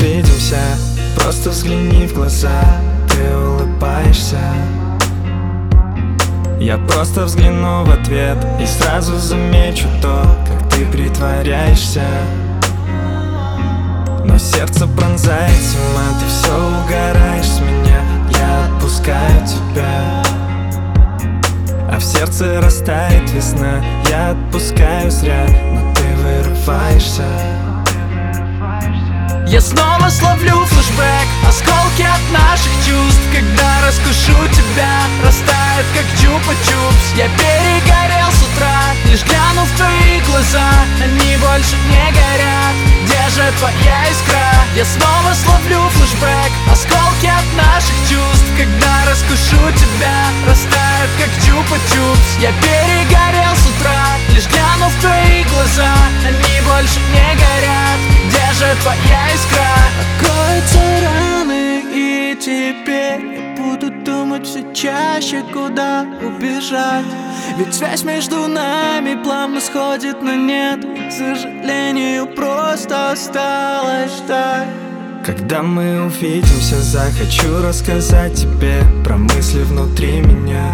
увидимся, просто взгляни в глаза, ты улыбаешься. Я просто взгляну в ответ и сразу замечу то, как ты притворяешься. Но сердце пронзает тьма, ты все угораешь с меня, я отпускаю тебя. А в сердце растает весна, я отпускаю зря, но ты вырываешься. Я снова словлю флешбэк, осколки от наших чувств, когда раскушу тебя, растает как чупа-чупс. Я перегорел с утра, лишь глянув в твои глаза, они больше не горят, где же твоя искра? Я снова словлю флешбэк, осколки от наших чувств, когда раскушу тебя, растает как чупа-чупс. Я перегорел с утра, лишь глянув в твои глаза, они больше не горят, где же твоя искра? Откроются раны, и теперь я буду думать все чаще, куда убежать. Ведь связь между нами плавно сходит на нет, и, к сожалению, просто осталось ждать. Когда мы увидимся, захочу рассказать тебе про мысли внутри меня.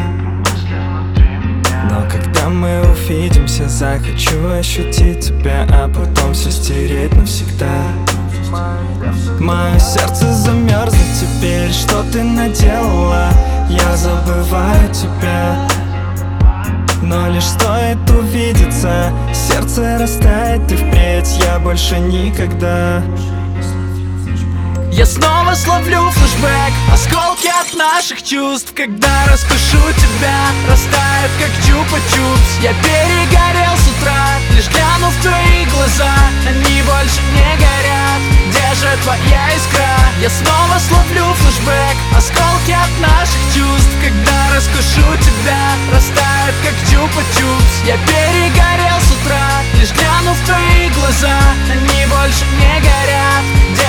Но когда мы увидимся, захочу ощутить тебя, а потом все стереть навсегда. Мое сердце замерзнет теперь, что ты наделала, я забываю тебя. Но лишь стоит увидеться, сердце растает, и впредь я больше никогда. Я снова словлю флешбэк, осколки от наших чувств, когда раскушу тебя, растает как чупа-чупс. Я перегорел с утра, лишь глянув в твои глаза, они больше не горят, где же твоя искра? Я снова словлю флешбэк, осколки от наших чувств, когда раскушу тебя, растает как чупа-чупс. Я перегорел с утра, лишь глянув в твои глаза, они больше не горят, где